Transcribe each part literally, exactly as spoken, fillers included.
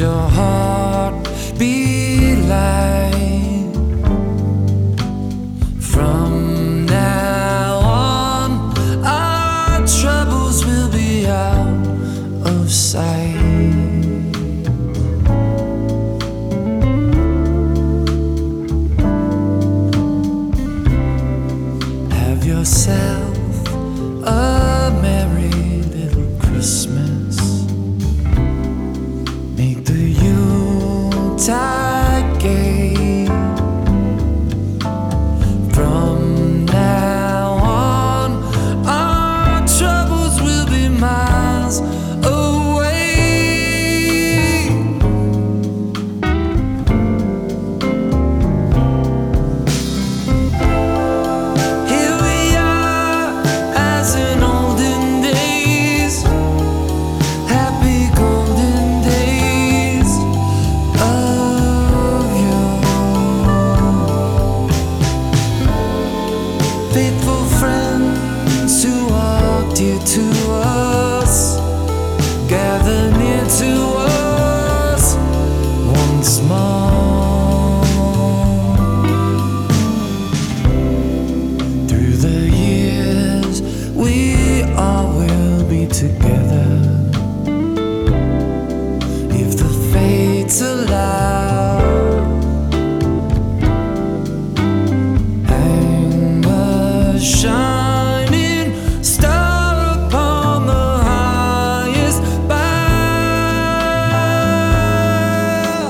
your heart be light? From now on, our troubles will be out of sight. Have yourself a merry little Christmas. Make the Yuletide gay. From now on, our troubles will be miles away. Here we are, as in olden days, happy golden days of yore. Faithful friends who are dear to us, gather near to us once more. Through the years, we all will be together, if the fates allow. Hang a shining star upon the highest bough.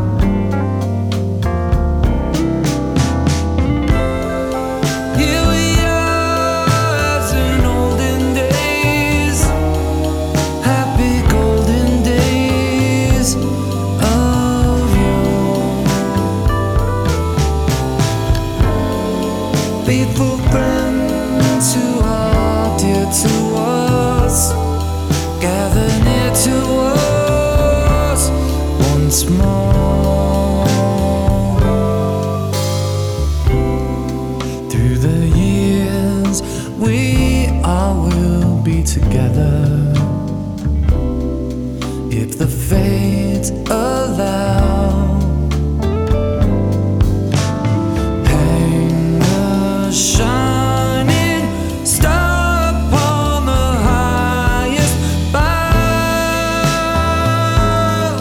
Here we are, as in olden days, happy golden days of yore. Faithful friends who are dear to us, gather near to us once more. Through the years, we all will be together, if the fates allow. Hang a shining star upon the highest bough,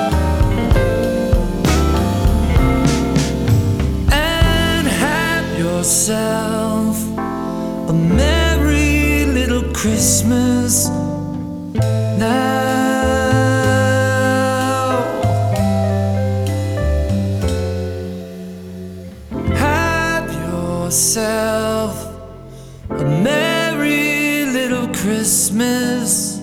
and have yourself a merry little Christmas now. Have yourself a merry little Christmas